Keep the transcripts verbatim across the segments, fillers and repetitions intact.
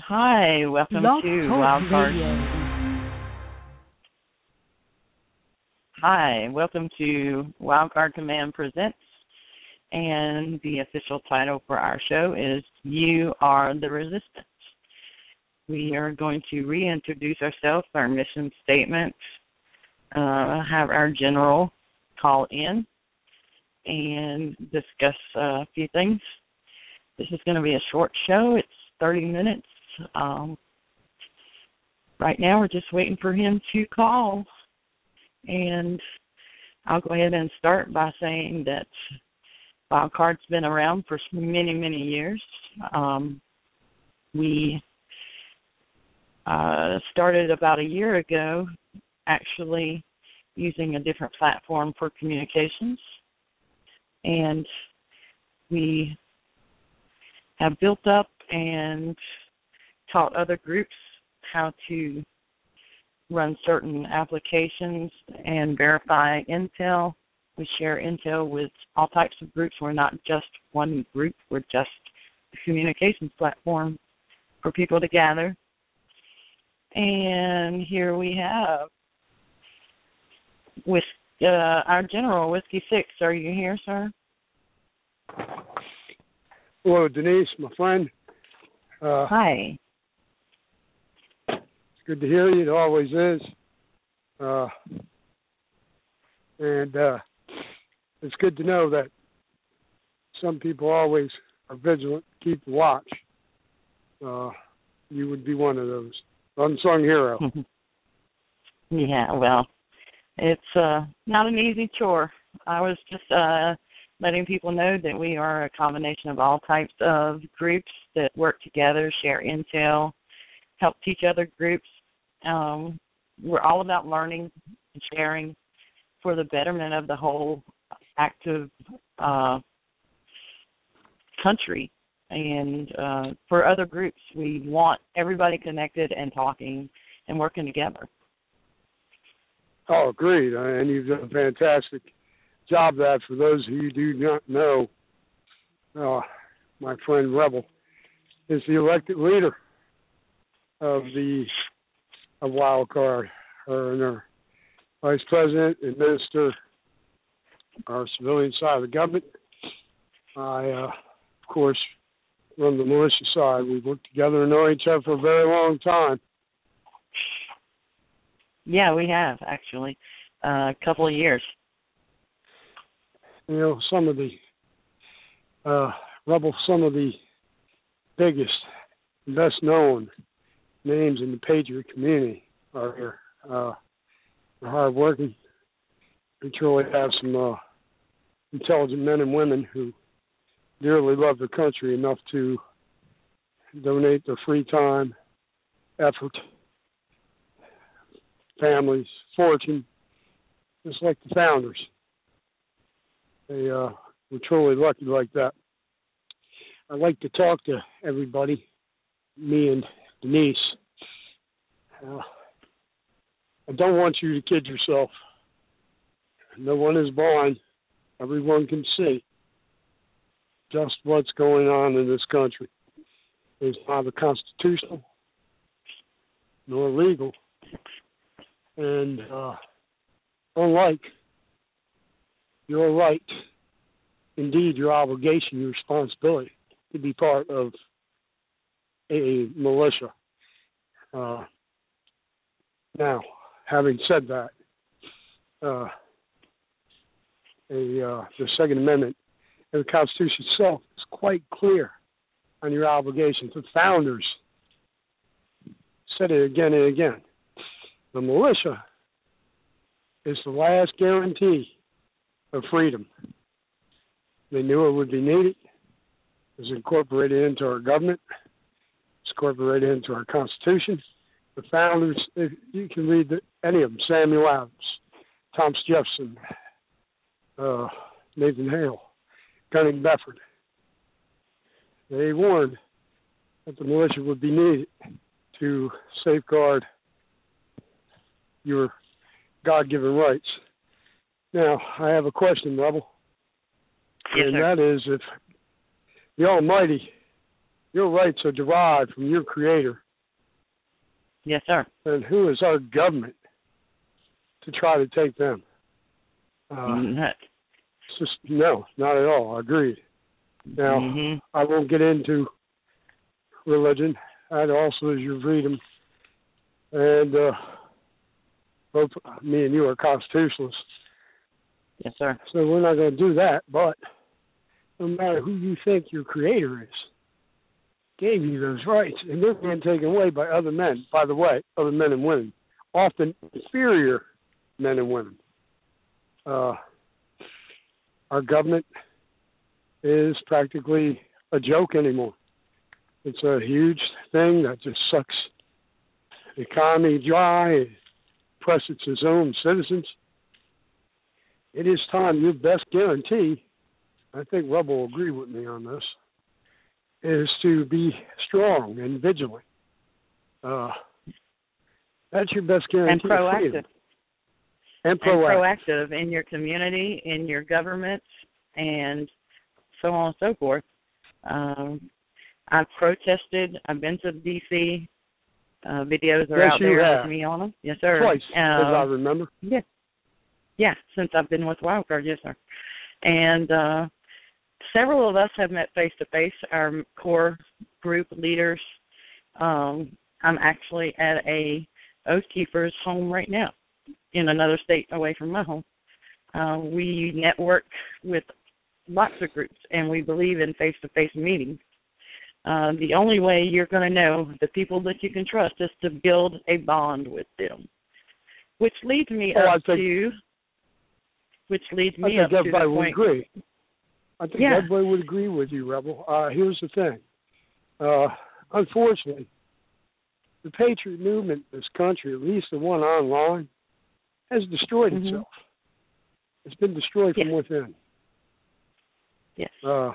Hi, welcome Blog to Talk Wildcard. Radio. Hi, welcome to Wildcard Command Presents, and the official title for our show is "You Are the Resistance." We are going to reintroduce ourselves, our mission statement, uh, have our general call in, and discuss uh, a few things. This is going to be a short show. It's thirty minutes. Um, right now, we're just waiting for him to call. And I'll go ahead and start by saying that Wildcard's been around for many, many years. Um, we uh, started about a year ago, actually using a different platform for communications. And we have built up and taught other groups how to run certain applications and verify intel. We share intel with all types of groups. We're not just one group. We're just a communications platform for people to gather. And here we have with uh, our general, Whiskey Six. Are you here, sir? Hello, Denise, my friend. Uh, Hi. It's good to hear you. It always is. Uh, and uh, it's good to know that some people always are vigilant, keep the watch. Uh, you would be one of those. Unsung hero. Yeah, well, it's uh, not an easy chore. I was just uh, letting people know that we are a combination of all types of groups that work together, share intel, help teach other groups. Um, we're all about learning and sharing for the betterment of the whole active uh, country. And uh, for other groups, we want everybody connected and talking and working together. Oh, agreed. Uh, and you've done a fantastic job of that. For those who do not know, uh, my friend Rebel is the elected leader of the of Wildcard. Her and her vice president, administer our civilian side of the government. I, uh, of course, run the militia side. We've worked together and know each other for a very long time. Yeah, we have, actually, uh, a couple of years. You know, some of the, uh, Rebel, some of the biggest, best known names in the Patriot community are here. Uh, they're hardworking. We truly have some uh, intelligent men and women who dearly love their country enough to donate their free time, effort, families, fortune, just like the founders. They uh, we're truly lucky like that. I'd like to talk to everybody, me and Denise. Uh, I don't want you to kid yourself. No one is blind. Everyone can see just what's going on in this country. It's neither constitutional nor legal. And uh, unlike your right, indeed your obligation, your responsibility to be part of a militia. Uh, now, having said that, uh, a, uh, the Second Amendment and the Constitution itself is quite clear on your obligations. The founders said it again and again. The militia is the last guarantee of freedom. They knew it would be needed. It was incorporated into our government. It's incorporated into our Constitution. The founders, if you can read the, any of them, Samuel Adams, Thomas Jefferson, uh, Nathan Hale, Gunning Bedford. They warned that the militia would be needed to safeguard your God-given rights. Now, I have a question, Rebel. Yes, and sir. that is, if the Almighty Your rights are derived from your Creator. Yes, sir. And who is our government to try to take them? Uh, Nuts. Just, no, not at all. Agreed. Now, mm-hmm. I won't get into religion. That also is your freedom. And uh, both me and you are constitutionalists. Yes, sir. So we're not going to do that. But no matter who you think your Creator is, gave you those rights, and they're being taken away by other men. By the way, other men and women, often inferior men and women. Uh, our government is practically a joke anymore. It's a huge thing that just sucks the economy dry, it oppresses its own citizens. It is time. Your best guarantee, I think Rub will agree with me on this, is to be strong and vigilant. Uh, that's your best guarantee. And proactive. And proactive. And proactive in your community, in your government, and so on and so forth. Um, I've protested. I've been to D C Uh, videos are yes, out there have. with me on them. Yes, sir. Twice, uh, as I remember. Yeah. Yeah, since I've been with Wildcard, yes, sir. And uh, several of us have met face-to-face, our core group leaders. Um, I'm actually at a Oath Keepers home right now in another state away from my home. Uh, we network with lots of groups, and we believe in face-to-face meetings. Uh, the only way you're going to know the people that you can trust is to build a bond with them, which leads me oh, up think, to, which leads me I up think to the everybody would point. agree. I think yeah. everybody would agree with you, Rebel. Uh, here's the thing. Uh, unfortunately, the Patriot movement in this country, at least the one online, has destroyed mm-hmm. itself. It's been destroyed yes. from within. Yes. Uh,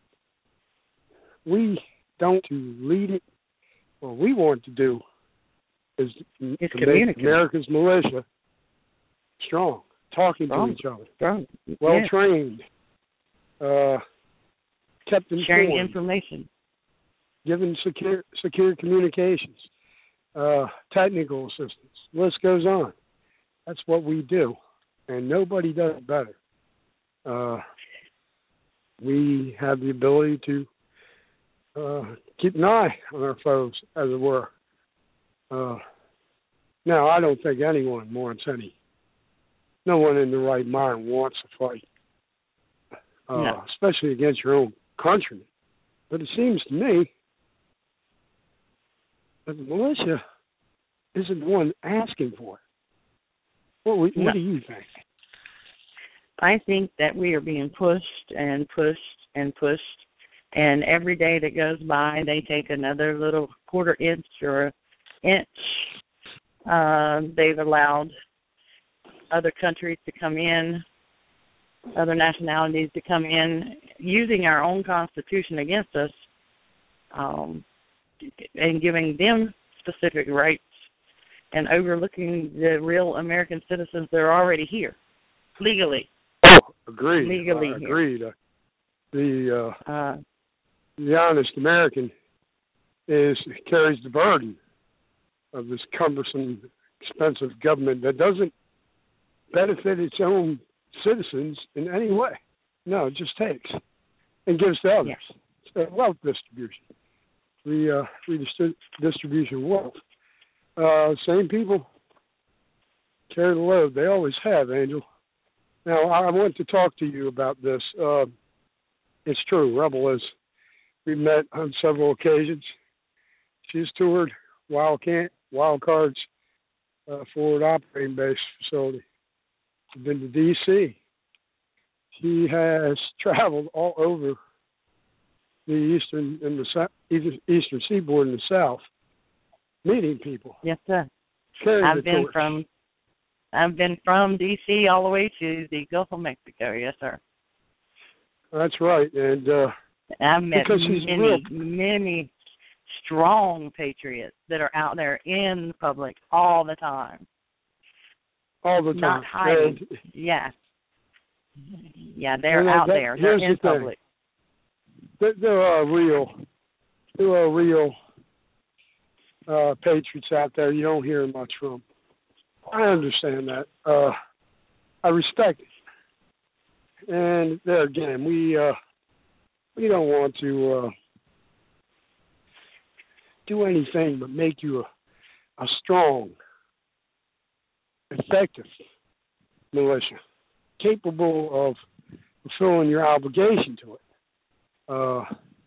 we don't to lead it. What we want to do is it's to make America's militia strong, talking strong. to each other, strong. well yes. trained, uh, kept informed, sharing information, given secure secure communications, uh, technical assistance. The list goes on. That's what we do, and nobody does it better. Uh, we have the ability to uh, keep an eye on our foes, as it were. Uh, now, I don't think anyone wants any. No one in the right mind wants to fight, uh, no. especially against your own countrymen. But it seems to me that the militia isn't the one asking for it. What, what no. do you think? I think that we are being pushed and pushed and pushed, and every day that goes by, they take another little quarter inch or inch. Uh, they've allowed other countries to come in, other nationalities to come in, using our own Constitution against us, um, and giving them specific rights and overlooking the real American citizens that are already here, legally. Oh, agreed. Legally uh, agreed. Uh, the uh, uh, the honest American is carries the burden of this cumbersome, expensive government that doesn't benefit its own citizens in any way. No, it just takes and gives to others. Yes. It's a wealth distribution. We uh, redistribution of wealth. Uh, same people carry the load. They always have, Angel. Now, I want to talk to you about this. Uh, it's true. Rebel is. We met on several occasions. She's toured Wildcat, Wildcard's uh, forward operating base facility. She's been to D C She has traveled all over the eastern and the eastern seaboard in the south, meeting people. Yes, sir. Carrying I've been torch. from I've been from D C all the way to the Gulf of Mexico. Yes, sir. That's right, and uh, I've met many, real... many strong patriots that are out there in the public all the time. All the time. Not hiding. And, yeah. Yeah, they're and out that, there. They're in the public. There, there are real there are real uh, patriots out there you don't hear much from. I understand that. Uh, I respect it. And there again, we uh, we don't want to uh, do anything but make you a, a strong, effective militia, capable of fulfilling your obligation to it. Uh,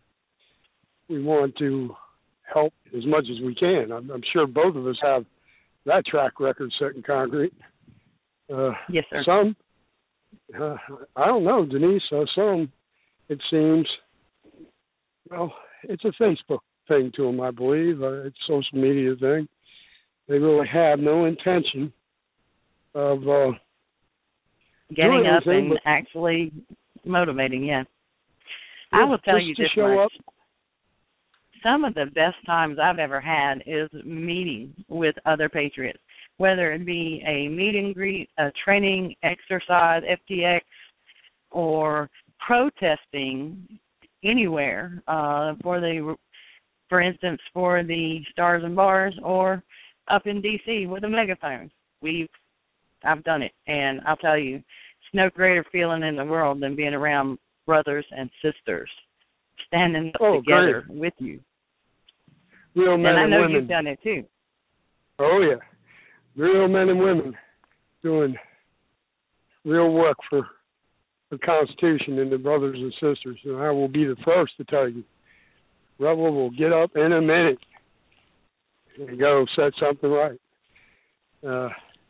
we want to help as much as we can. I'm, I'm sure both of us have that track record set in concrete. Uh, yes, sir. Some, uh, I don't know, Denise, uh, some, it seems, well, it's a Facebook thing to them, I believe. Uh, it's a social media thing. They really have no intention of uh, getting up anything, and actually motivating, yeah. yeah I will tell just you to this show much. Up. Some of the best times I've ever had is meeting with other patriots, whether it be a meet and greet, a training exercise, F T X, or protesting anywhere uh, for the, for instance, for the Stars and Bars, or up in D C with a megaphone. We've, I've done it, and I'll tell you, it's no greater feeling in the world than being around brothers and sisters standing up oh, together great. with you. Real men and I and know women. you've done it too. Oh, yeah. Real men and women doing real work for the Constitution and the brothers and sisters. And I will be the first to tell you, Rebel will get up in a minute and go set something right. Uh,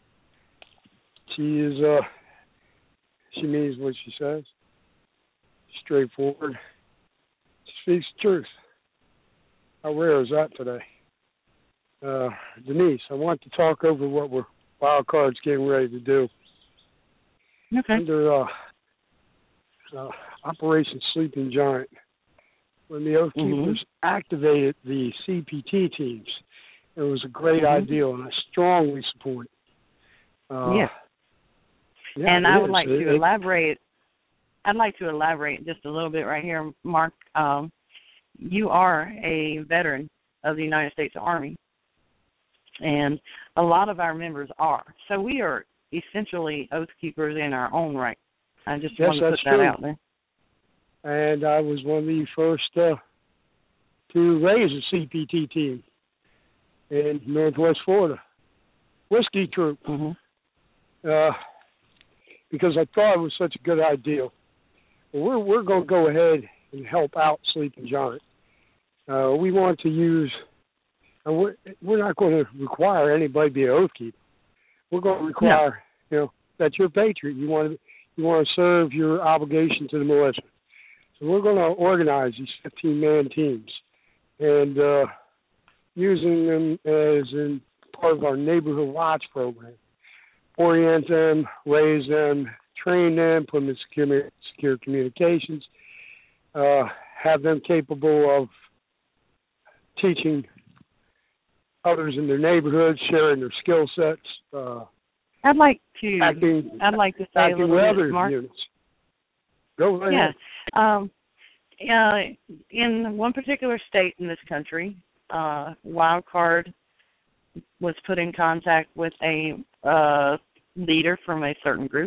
she is, uh, she means what she says. Straightforward. She speaks the truth. How rare is that today? Uh, Denise, I want to talk over what we're Wild Card's getting ready to do. Okay. Under uh, uh, Operation Sleeping Giant, when the Oath Keepers mm-hmm. activated the C P T teams, it was a great mm-hmm. idea, and I strongly support it. Uh, yeah. yeah. And I would is. like it, to it, elaborate. I'd like to elaborate just a little bit right here, Mark. Um, you are a veteran of the United States Army, and a lot of our members are. So we are essentially Oath Keepers in our own right. I just yes, want to put that true. out there. And I was one of the first uh, to raise a C P T team in Northwest Florida, Whiskey Troop, mm-hmm. uh, because I thought it was such a good idea. Well, we're we're going to go ahead and help out Sleeping Giant. Uh, we want to use, and we're, we're not going to require anybody to be an Oath Keeper. We're going to require, no. you know, that you're a patriot. You want to you want to serve your obligation to the militia. So we're going to organize these fifteen-man teams and uh, using them as in part of our Neighborhood Watch program. Orient them, raise them, train them, put them in secure, secure communications, uh, have them capable of teaching others in their neighborhoods, sharing their skill sets. Uh, I'd like to. acting, I'd like to say a little bit, Mark. Units. Go right yeah. ahead. Um, uh, in one particular state in this country, uh, Wild Card was put in contact with a uh, leader from a certain group,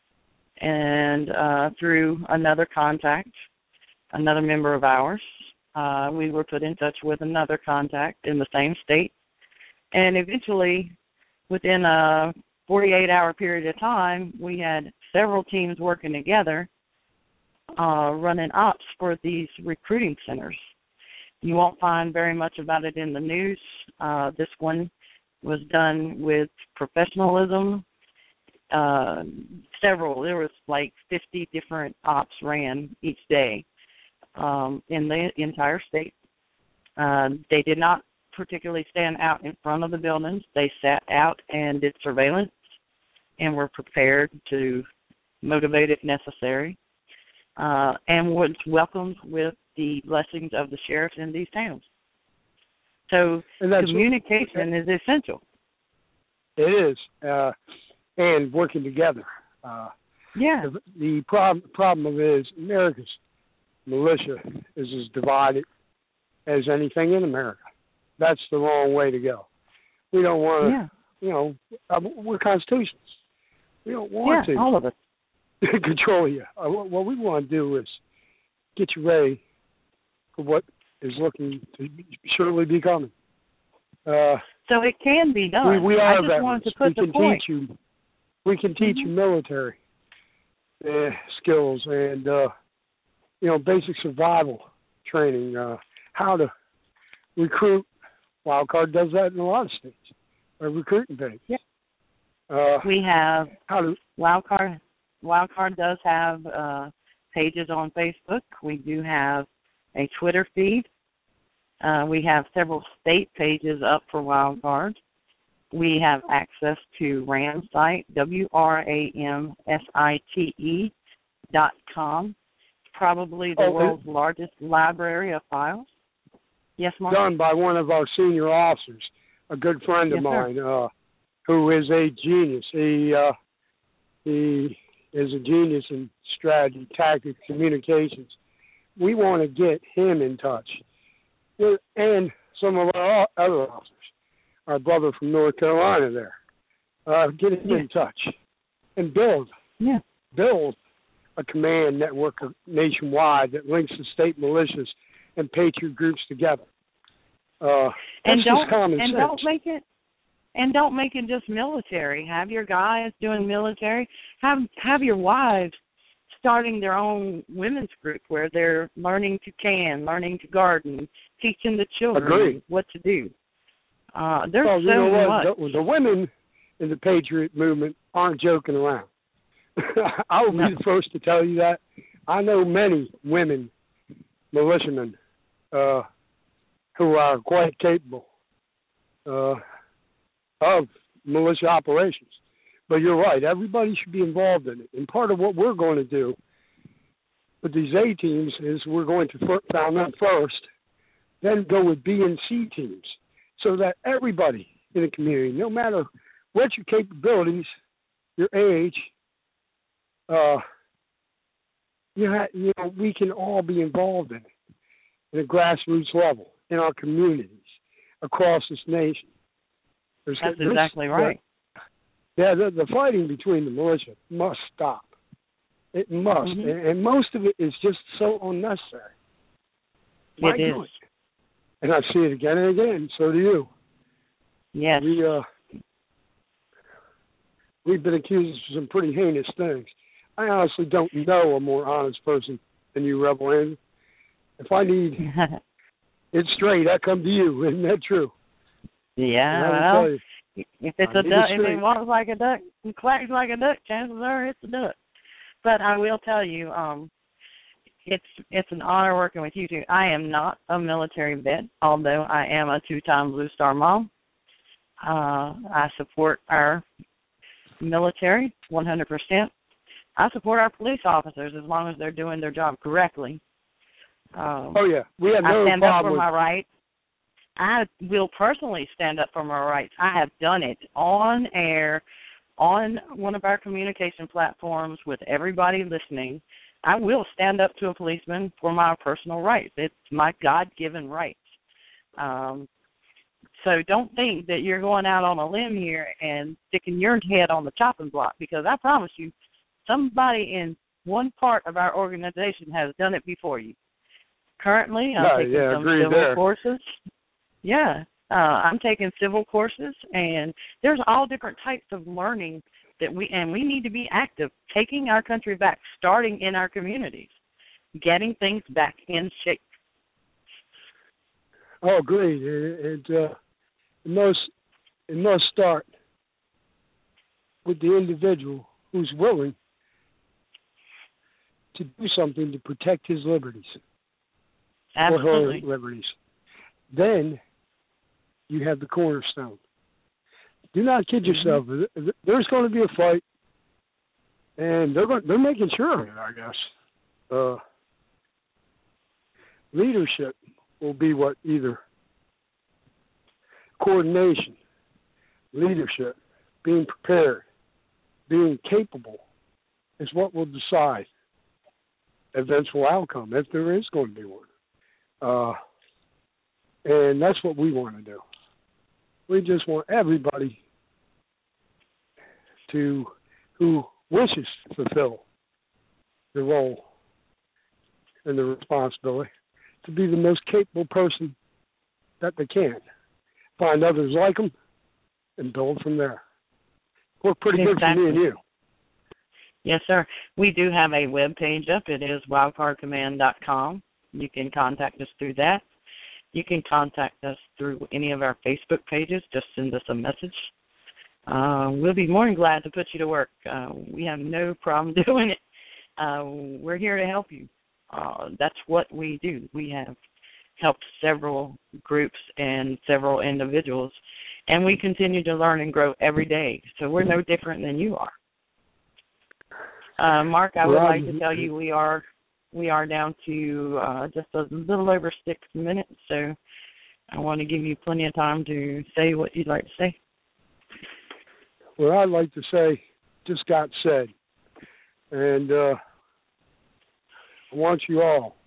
and uh, through another contact, another member of ours, uh, we were put in touch with another contact in the same state, and eventually, within a forty-eight hour period of time, we had several teams working together, uh, running ops for these recruiting centers. You won't find very much about it in the news. Uh, this one was done with professionalism. Uh, several, there was like fifty different ops ran each day um, in the entire state. Uh, they did not particularly stand out in front of the buildings. They sat out and did surveillance and were prepared to motivate if necessary, uh, and was welcomed with the blessings of the sheriffs in these towns. So communication is essential. It is, uh, and working together. Uh, yeah. The, the problem problem is America's militia is as divided as anything in America. That's the wrong way to go. We don't want to, yeah. you know, uh, we're constitutionalists. We don't want yeah, to all of us. control you. Uh, what what we want to do is get you ready for what is looking to surely be coming. Uh, so it can be done. We, we are I just veterans. wanted to put we the can point. teach you. We can teach mm-hmm. you military uh, skills and uh, you know basic survival training. Uh, how to recruit. Wildcard does that in a lot of states. By recruiting things. Yeah. Uh, we have how to Wildcard. Wildcard does have uh, pages on Facebook. We do have a Twitter feed. Uh, we have several state pages up for Wildcard. We have access to Ramsite, W R A M S I T E dot com, probably the oh, world's largest library of files. Yes, Mark? Done by one of our senior officers, a good friend yes, of mine, uh, who is a genius. He, uh, he is a genius in strategy, tactics, communications. We want to get him in touch. And some of our other officers, our brother from North Carolina there, uh, get him yeah. in touch and build, yeah. build a command network nationwide that links the state militias and patriot groups together. Uh, and that's don't just common and sense. don't make it and don't make it just military. Have your guys doing military. Have have your wives starting their own women's group where they're learning to can, learning to garden, teaching the children Agreed. what to do. Uh, there's well, so you know what? much. The, the women in the patriot movement aren't joking around. I will no. be the first to tell you that. I know many women militiamen uh, who are quite capable uh, of militia operations. But you're right. Everybody should be involved in it. And part of what we're going to do with these A teams is we're going to found them first, then go with B and C teams, so that everybody in the community, no matter what your capabilities, your age, uh, you, ha- you know, we can all be involved in it at a grassroots level in our communities across this nation. There's, That's there's, exactly right. Yeah, the, the fighting between the militia must stop. It must, mm-hmm. and, and most of it is just so unnecessary. Why it do is. it? And I see it again and again. So do you. Yes. We uh, we've been accused of some pretty heinous things. I honestly don't know a more honest person than you, Rebel Andrew. If I need it straight, I come to you. Isn't that true? Yeah, well, if it's I a duck, if it walks like a duck and quacks like a duck, chances are it's a duck. But I will tell you, um, it's it's an honor working with you two. I am not a military vet, although I am a two-time Blue Star mom. Uh, I support our military one hundred percent. I support our police officers as long as they're doing their job correctly. Um, oh, yeah. We have no I stand problem up for with my rights. I will personally stand up for my rights. I have done it on air, on one of our communication platforms with everybody listening. I will stand up to a policeman for my personal rights. It's my God-given rights. Um, so don't think that you're going out on a limb here and sticking your head on the chopping block, because I promise you, somebody in one part of our organization has done it before you. Currently, I'm no, taking yeah, some agreed civil there. courses. Yeah, uh, I'm taking civil courses, and there's all different types of learning that we, and we need to be active, taking our country back, starting in our communities, getting things back in shape. Oh, agreed. It, it, uh, it must it must start with the individual who's willing to do something to protect his liberties. Absolutely. Or her liberties. Then you have the cornerstone. Do not kid yourself. Mm-hmm. There's going to be a fight, and they're going, they're making sure of it, I guess. Uh, leadership will be what either coordination, leadership, being prepared, being capable is what will decide eventual outcome, if there is going to be one. Uh, And that's what we want to do. We just want everybody to, who wishes to fulfill the role and the responsibility, to be the most capable person that they can. Find others like them and build from there. Work pretty Exactly. good for me and you. Yes, sir. We do have a web page up. It is wildcard command dot com. You can contact us through that. You can contact us through any of our Facebook pages. Just send us a message. Uh, we'll be more than glad to put you to work. Uh, we have no problem doing it. Uh, we're here to help you. Uh, that's what we do. We have helped several groups and several individuals, and we continue to learn and grow every day. So we're no different than you are. Uh, Mark, I would Well, like to tell you we are we are down to uh, just a little over six minutes, so I want to give you plenty of time to say what you'd like to say. What I'd like to say just got said, and uh, I want you all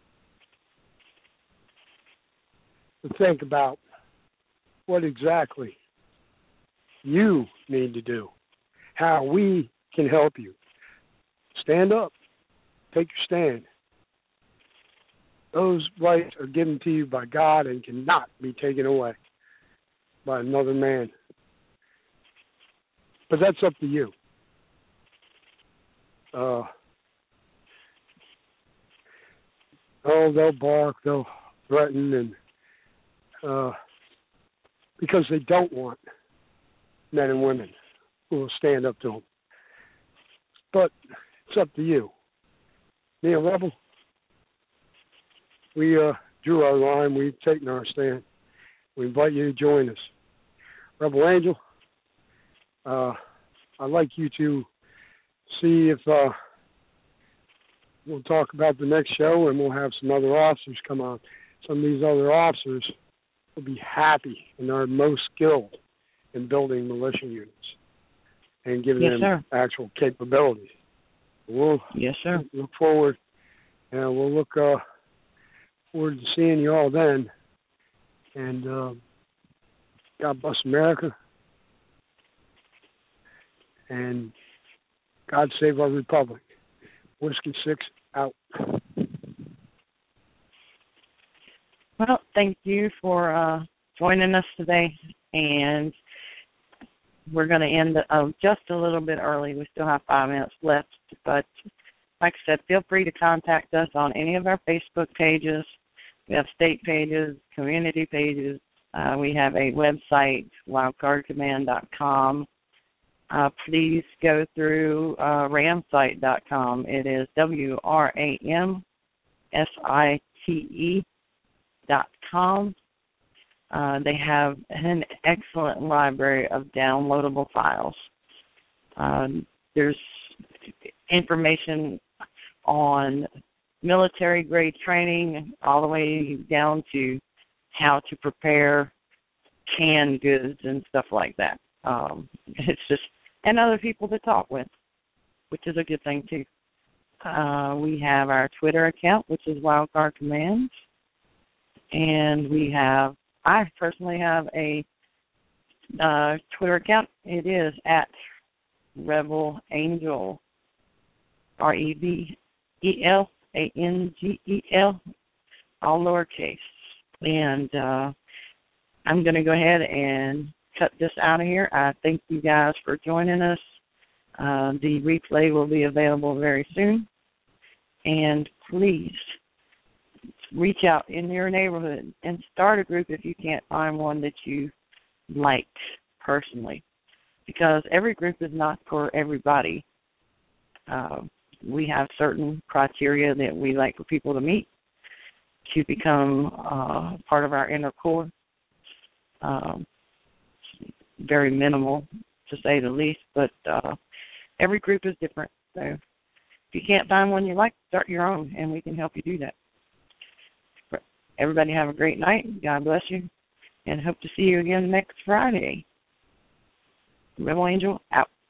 to think about what exactly you need to do, how we can help you. Stand up. Take your stand. Those rights are given to you by God and cannot be taken away by another man. But that's up to you. Uh, oh, they'll bark, they'll threaten, and uh, because they don't want men and women who will stand up to them. But it's up to you. Me and Rebel, we uh, drew our line. We've taken our stand. We invite you to join us. Rebel Angel, uh, I'd like you to see if uh, we'll talk about the next show, and we'll have some other officers come on. Some of these other officers will be happy and are most skilled in building militia units and giving yes, them sir. actual capabilities. We'll yes, sir. look forward, and we'll look uh, forward to seeing you all then. And uh, God bless America, and God save our republic. Whiskey Six out. Well, thank you for uh, joining us today, and we're going to end uh, just a little bit early. We still have five minutes left, but like I said, feel free to contact us on any of our Facebook pages. We have state pages, community pages. Uh, we have a website, wildcard command dot com. Uh, please go through uh, ramsite dot com. It is W R A M S I T E dot com. Uh, they have an excellent library of downloadable files. Um, there's information on military-grade training all the way down to how to prepare canned goods and stuff like that. Um, it's just, and other people to talk with, which is a good thing, too. Uh, we have our Twitter account, which is Wildcard Commands, and we have I personally have a uh, Twitter account. It is at Rebel Angel, R E B E L A N G E L, all lowercase. And uh, I'm going to go ahead and cut this out of here. I thank you guys for joining us. Uh, the replay will be available very soon. And please reach out in your neighborhood and start a group if you can't find one that you like personally, because every group is not for everybody. Uh, we have certain criteria that we like for people to meet to become uh, part of our inner core. Um, very minimal, to say the least, but uh, every group is different. So if you can't find one you like, start your own, and we can help you do that. Everybody have a great night. God bless you. And hope to see you again next Friday. Rebel Angel, out.